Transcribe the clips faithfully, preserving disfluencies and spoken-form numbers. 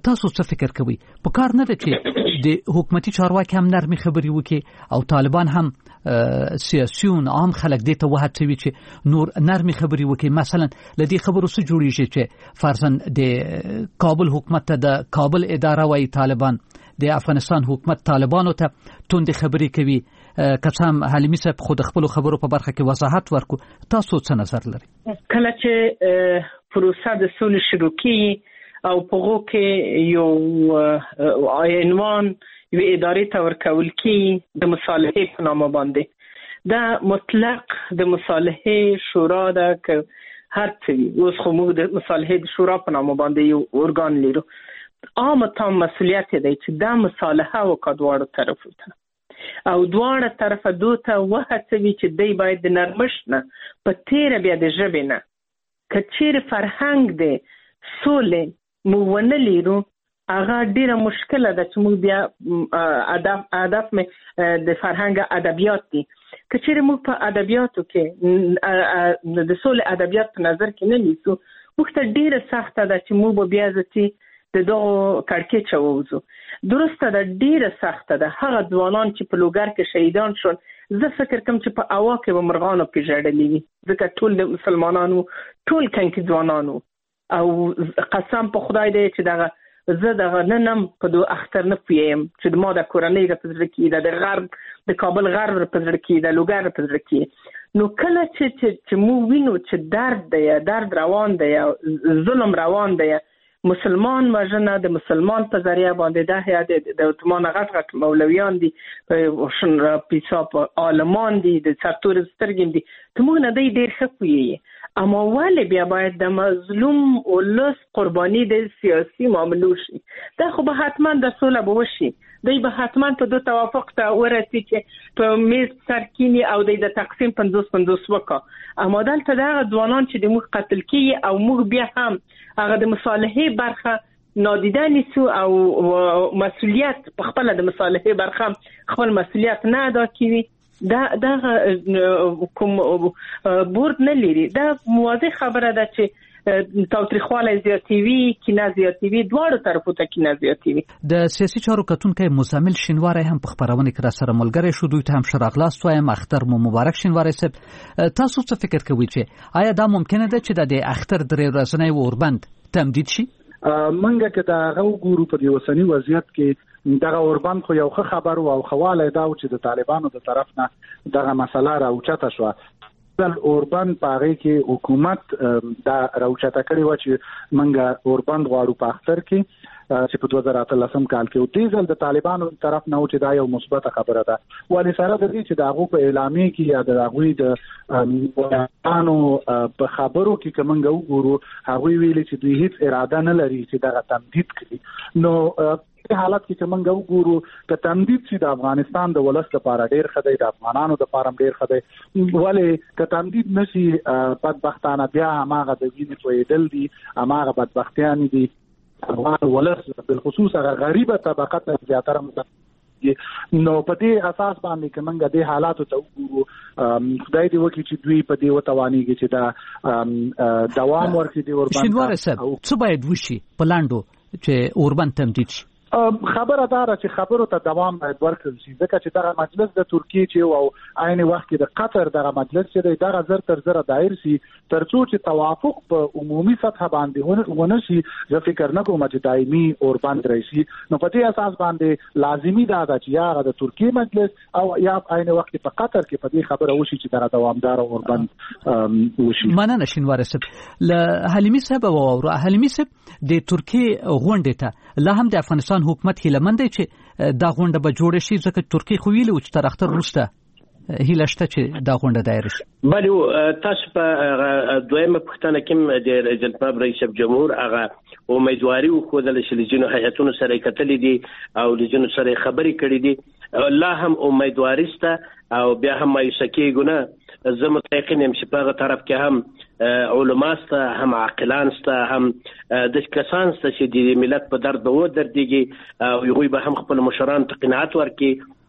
تاسو څه فکر کوئ؟ په کار نه ده چې د حکومتي چارواکي هم نرمي خبرې وکړي او طالبان هم سیاسیون عام خلک دې ته وهڅوي چې نور نرمي خبرې وکړي. مثلا له دې خبرو څه جوړیږي چې فرضاً د کابل حکومت ته د کابل اداره وایي طالبان، د افغانستان حکومت طالبانو ته توندې خبرې کوي. کسام حلیمی صاحب خود خپل خبرو په برخه کې وضاحت ورکو، تاسو څه نظر لرئ؟ کله چې پروسه د سولې شروع کیږي او په هغه کې یو عنوان یو ادارې ته ورکول کیږي د مصالحې په نامه باندې، دا مطلق د مصالحې شورا ده که هر څه اوس خو موږ د مصالحې د شورا په نامه باندې یو ارګان لرو. عام تام مسؤلیت دی چې دا مصالحه وکړي دواړو طرفو ته او دواړه طرفه دوته وهڅوي چې دی باید د نرمښت نه په تیره بیا د ژبې نه که چیرې فرهنګ دی سولې موږ ونه لرو، هغه ډیره مشکله ده چې موږ بیا ادب ادب مې د فرهنګ ادبیات دي. که چیرې موږ په ادبیاتو کې د سولې ادبیات په نظر کې نه نیسو، موږ ته ډیره سخته ده چې موږ به بیا ځتي د دغو کړکېچ ووځو. درسته ده، ډیره سخته ده. هغه ځوانان چې په لوګر کې شهیدان شول، زه فکر کوم چې په اوا کې به مرغانو کې ژړلي وي، ځکه ټول د مسلمانانو ټول کنکي ځوانانو او قسم په خدای دی چې دغه زه دغه ننم په دو اختر نه پویم چې د ما د کورنۍ را په زړه کې ده، د غرب د کابل غرب را په زړه کې ده، لوګر را په زړه کې. نو کله چې چې موږ وینو چې درد دی، درد روان دی، ظلم روان دی، مسلمان وژنه د مسلمان په ذریعہ باندې دا هيا د عثمان غټ غټ مولویان دي، شن پیساپ عالمان دي، د سرتور سترګم دي، ته موږ نه دی ډیر خپوي. اما ولې بیا باید د مظلوم ولس قرباني د سیاسي معاملو شي؟ دا خو به حتما د سوله به وشي، دی به حتما په دو توافق ته ورسي چې په میز سرکینی او د تقسیم پنځوس پنځوس وکړه. اما دلته دغه ځوانان چې د موږ قتل کیږي او موږ بیا هم هغه د مصالحې برخه نادیده نیسو او مسؤلیت په خپل د مصالحې برخه خپل مسؤلیت نه ادا کوي، دا دا کوم بورد نه لري. دا واضح خبره ده چې تاوتریخواله زیاتوي، کینه زیاتوي، دواړو طرفو ته کینه زیاتوي. د سیاسي چارو کتونکی مزمل شینواری هم په خبرونه کې را سره ملګری شو، دوی ته هم ښه راغلاست وایم. اختر مو مبارک شینواری صاحب. تاسو څه فکر کوئ چې آیا دا ممکنه ده چې د اختر درې ورځنی اوربند تمدید شي؟ منګه کې دا غو ګورو په دې وسنی وضعیت کې دغه اوربند خو یو ښه خبر او خواله دا چې د طالبانو د طرف نه دغه مسله راوچته شو. د اوربند په هغه کې حکومت دا راوچته کړی و چې منګه اوربند غواړو په اختر کې چې په دوه زره اتلسم کال کې او دیزل د طالبانو طرف نه و چې دا یو مثبت خبره ده. ولې سره د دې چې دا غو په اعلامیه کې یا د غوی د قانو په خبرو کې کومنګ وګورو هغه ویلي چې دوی هیڅ اراده نه لري چې دا تمدید کړي. نو په حالت کې چې موږ وګورو ک تمدید چې د افغانستان د ولس لپاره ډیر خدای د افغانانو لپاره ډیر خدای، ولې ک تمدید نشي بدبختانه بیا هغه د وینې تویدل دي، هغه بدبختیان دي افغان ولس بالخصوص هغه غریبه طبقه ته زیاتره نو په دې اساس باندې کومنګ د حالاتو ته وګورو خدای دې وکړي چې دوی په دې وتوانیږي چې دا دوام ورکړي دی اوربند. شینواری صاحب څه باید وشي په لاندو چې اوربند تمدید شي؟ خبره داره چې خبرو ته دوام باید ورکړل شي، ځکه چې دغه مجلس د ترکیه چې او عین وخت کې د قطر دغه مجلس چې دغه زر تر زر دایر شي ترڅو چې توافق په عمومي سطح باندې ونه شي. زه فکر نه کوم چې دایمي اوربند راشي. نو په دې اساس باندې لازمي ده چې یا د ترکیه مجلس او یا عین وخت په قطر کې په دې خبره وشي چې دغه دوامدار اوربند وشي. مننه شینواری صاحب. له حلیمی صاحب او اورو حلیمی صاحب د ترکیه غونډه ته لا هم د افغانستان حکومت هیلمند دی چې دا غونډه به جوړه شي، ځکه ترکیه خو ویلي و چې تر اختر وروسته هیله شته چې دا غونډه دایر شي. بله تاسو په دویمه پوښتنه کې د جناب رئیس جمهور هغه امیدواري وښودله چې لجنو هیئتونو سره کتلې دي او لجنو سره خبرې کړې دي، لا هم امیدواري شته او بیا هم مایوسه کېږو نه. زه متیقن یم چې په هغه طرف کې هم علما شته، هم عاقلان شته، هم د کسان شته چې د ملت په درد به ودرېږي او هغوی به هم خپل مشرانو ته قناعت ورکړي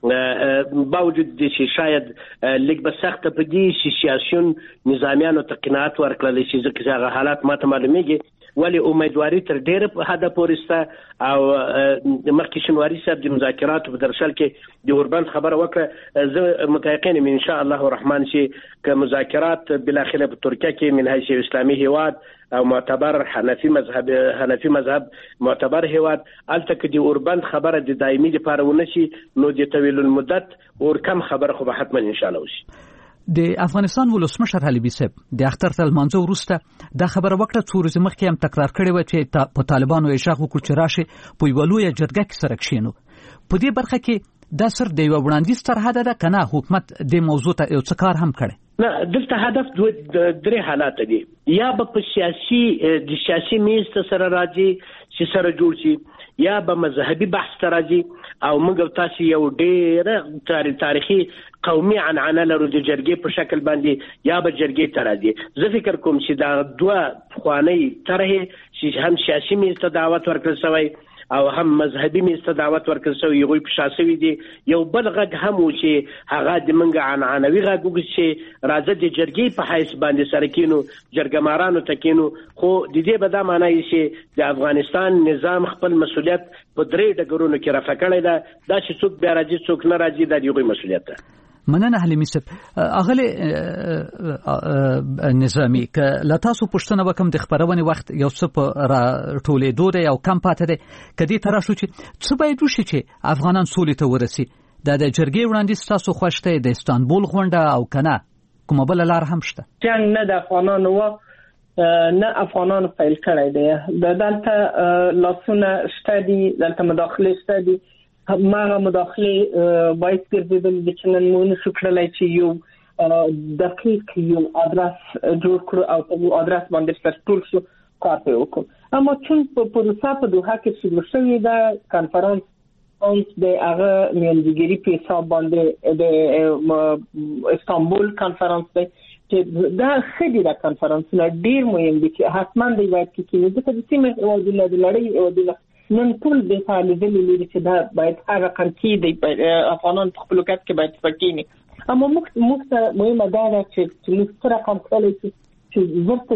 باوجود د چې شاید لیک به سخت په دې چې سیاسيون نظامیانو ته قناعت ورکړل شي ځکه هغه حالات ماته معلومیږي ولی امیدواري تر ډیره په حد پورې سته او مخکې شنواري صاحب د مذاکراتو په درشل کې د اوربند خبره وکړه زه متيقن یم ان شاء الله الرحمن چې که مذاکرات بالاخره په ترکیه کې من حیث اسلامي هواد او معتبر حنفي مذهب حنفي مذهب معتبر هواد الته کې د اوربند خبره د دایمي لپاره ونشي نو د طویل المدت اور کم خبره خو به حتما ان شاء الله وشي. د افغانستان ولسمشر علي بیسب د اختر تل منځو وروسته دا خبره وکړه څو ورځې مخکې هم تکرار کړې و چې په طالبانو یې شاخ وکړ چې راشي په یو لوی جرګه کې سره کښینو. په دې برخه کې دا سر د یو وړاندیز تر حد ده کنه حکومت د موضوع ته یو څه کار هم کړي. نه دلته هدف دوه درې حالات دي یا به سیاسي د سیاسي میز سره راځي چې سره جوړ شي یا به مذهبي بحث ته راځي او موږ تاسو یو ډېر تاریخي قومي عنعنه لرو د جرګې په شکل باندې یا به جرګې ته راځي. زه فکر کوم چې دا دوه خواني طرحه چې هم سیاسي میز ته دعوت ورکړل شوی او هم مذهبي میز ته دعوت ورکړل شوی یو په شاسوي دي یو بل غږ هم و چې هغه د منګ عنعنوي غږ وګچې راځي د جرګې په حیث باندې سره کینو جرګمارانو ته کینو خو د دې به دا معنی چې د افغانستان نظام خپل مسولیت په درې ډګرونو کې رافع کړی دا دا چې څوک بیا راځي څوک نه راځي دا یو مسولیت ده. مننه حلیمي صاحب. اغلی نظامی که لتاسو پښتنه وکم د خبرونه وخت یو څه په را ټولې دوه یو کم پاتې ده کدي تر شو چې څه باید وشي چې افغانان سولې ته ورسي. دا د جرګې وړاندیز تاسو خوښته د استانبول غونډه او کنه کومه بل لار هم شته. جنگ نه د افغانانو و نه افغانانو فایل کړی دی د دلته لاسونه شته دي دلته مداخله شته دي ما مداخله باید ګرځیدل د چنن مون شکرلای چې یو دقیق یو ادرس جوړ کړو او په ادرس باندې ټول شو کار وکړو. اما چون په پروسه په دوحه کې شروع شوې ده کانفرنس اوس د هغه میلګری په حساب باندې د استانبول کانفرنس دی چې دا خېدي دا کانفرنس نه ډیر مهم دي چې حتمان دی باید کې د دې سیمه او د لړۍ او د نن ټول د طالبانو لري چې دا باید هغه قنکی دی افغانان په خپل وخت کې باید فکینی. اما مخته مهمه ده چې موږ سره کوم کولای شي چې ورته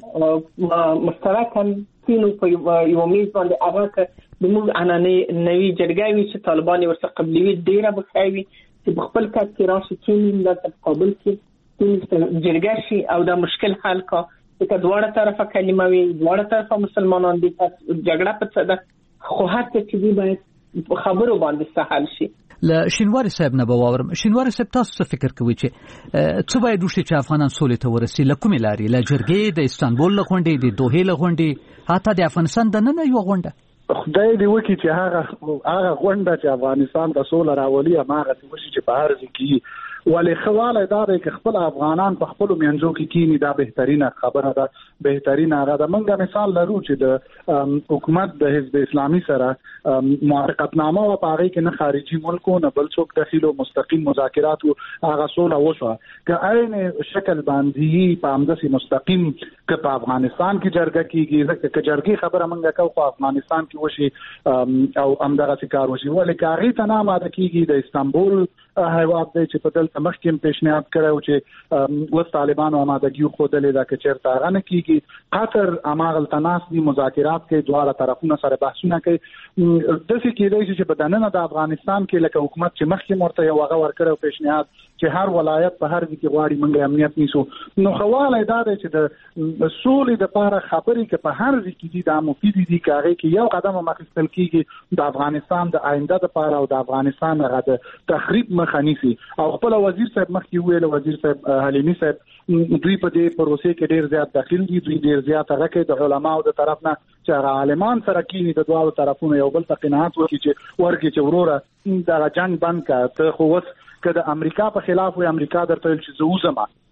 زره مشترکاً کینو په یو میز باندې هغه د موږ انانه نوی جرګاوي چې طالبان ورته قبلوي ډیره بخوي چې خپل کار کې راشي کینی د تقابل کې جرګه شي او دا مشکل حل کا چې دواړه طرفه کلمه وي دواړه طرفه مسلمانان دي جګړه په څه ده خو هڅه چې باید خبرو باندې سهل شي. ل شینواری صاحب نه باورم شینواری صاحب تاسو څه فکر کوي چې څه باید وشي چې افغانان سولې ته ورسي لکومې لاري ل جرګې د استانبول لغونډې د دوحې لغونډې حتی د افغانستان د نن یو غونډه خدای دې وکړي چې هغه هغه غونډه چې افغانستان د سولې راولي هغه څه وشي چې په هر ځای کې ولې خواله دا د خپل افغانان په خپل میانځو کې کینی دا بهترینه خبره ده بهترینه را ده. موږ مثال لرو چې د حکومت د حزب اسلامي سره موافقتنامه او پاره کې نه خارجي ملکو نه بل څوک داخلو مستقیم مذاکرات او هغه سوله وشو که عین شکل باندې په همداسي مستقیم که په افغانستان کې جرګه کیږي ځکه چې جرګې خبره موږ کوو خو افغانستان کې وشي او همدغه کار وشي ولې کاغی ته نه ماده کیږي د استانبول هیواد دی چې په دلته مخکې پیشنهاد کړو چې و طالبانو آمادګي خو دلې دا چې چیرته هغه نه کیږي قطر اماغل تناس دي مذاکرات کې دواړه طرفونه سره بحثونه کوي د څه کېدای چې په دننه د افغانستان کې لکه حکومت چې مخکې مرته یو هغه ورکړو پیشنهاد چې هر ولایت په هر ځای کې غواړي موږ امنیت نیسو نو خواله دا دی چې د سولې د لپاره خبرې کې په هر ځای کې دي دا مفید دي کاغه کې یو قدم مخکې کېږي د افغانستان د آینده لپاره او د افغانستان غو تخریب خنيسي او خپل وزیر صاحب مخکې ویل وزیر صاحب حلیمي صاحب دوی په دې پروسې کې ډیر زیات داخل دي دوی ډیر زیات هغه کې د علماو د طرف نه چې عالمان سره کینی د دوه طرفونو یو بل ته قناعت وکړي چې ورګي چې وروره دا جنگ بند کړه ته خو وس کله امریکا په خلاف وي امریکا درته چې زوزما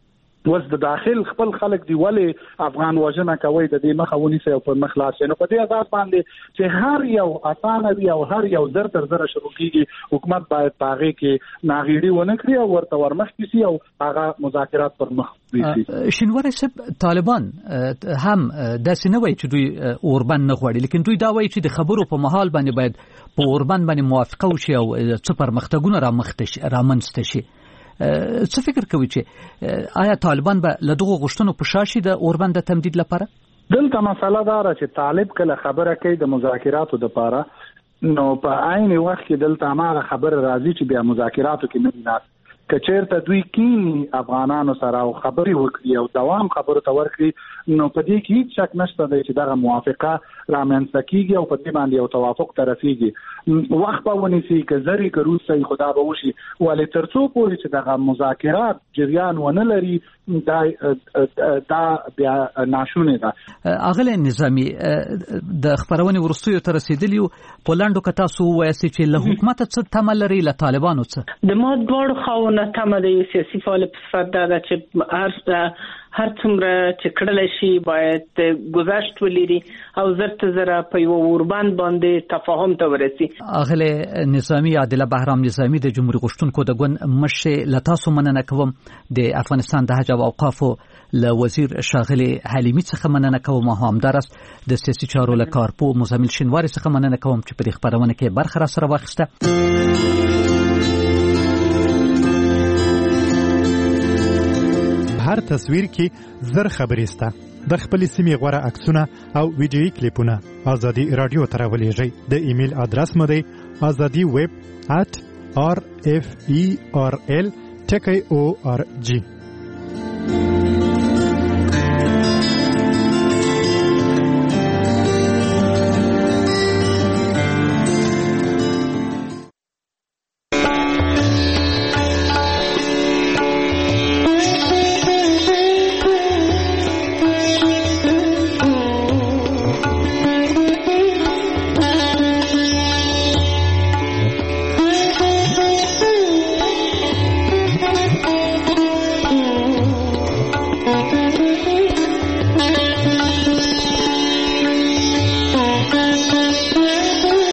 وس د داخل خپل خلک دی ولې افغان وژنه کوي د دې مخه ونیسي او په مخ لاړ شي. نو په دې اساس باندې چې هر یو اسانه وي او هر یو زر تر زر شروع کیږي حکومت باید پاغه کې ناغيړي ونه کړی او ورته ورمخ کیسي او هغه مذاکرات پر مخ ویسي. شینواری صاحب طالبان هم داسې نه وایي چې دوی اوربند نه غواړي، لیکن دوی دا وایي چې د خبرو په محل باندې باید په اوربند باندې موافقه وشي او څه پرمختګونه رامنځته شي. څه فکر کوي چې آیا طالبان به له دغه غوښتنو په شا شي د اوربند د تمدید لپاره؟ دلته مسله دا ده چې طالب کله خبره کوي د مذاکراتو لپاره، نو په عین وخت کې دلته ما خبره راځي چې بیا مذاکراتو کې نه ناس کچېرته دوی کینی افغانانو سره او خبري وکړي او دوام خبرو ته ورکړي، نو په دې کې هیڅ شک نشته چې دغه موافقه رامنځته کیږي او په دې باندې یو توافق طرفيږي. وخت په ونیسي که زری که روسي خدا به وشي، ولې ترڅو پورې چې دغه مذاکرات جریان ونه لري دا دا بیا ناشونه ده. اغله نظامی د خبرونه ورستیو تر رسیدلیو پولندو کتا سو وایسي چې له حکومت څخه تمل لري له طالبانو څخه د ما دوړ خاونه تمل یو سیاسي فعال په صفت ده چې هر هر څومره چې کړل شي باید گذشت ولري او زرت زره په یو اوربند باندې تفاهم ته ورسي. اغله نظامی عادله بهرام نظامی د جمهوریت غشتونکو د ګوند مشه لتاسو مننه کوم، د افغانستان د حج او اوقافو له وزیر شاغلی حلیمی څخه مننه کوم، او همدارس د سیاسي چارو له کارپو مزمل شینواری څخه مننه کوم چې په خبرونه کې برخه را سره واخیسته. هر تصویر کې زر خبرې سته. د خپل سیمې غوړه عکسونه او ویډیوي کلیپونه ازادي رادیو ته راولېږئ. د ایمیل ادرس مو دی azadi web at r f e r l t k o r g.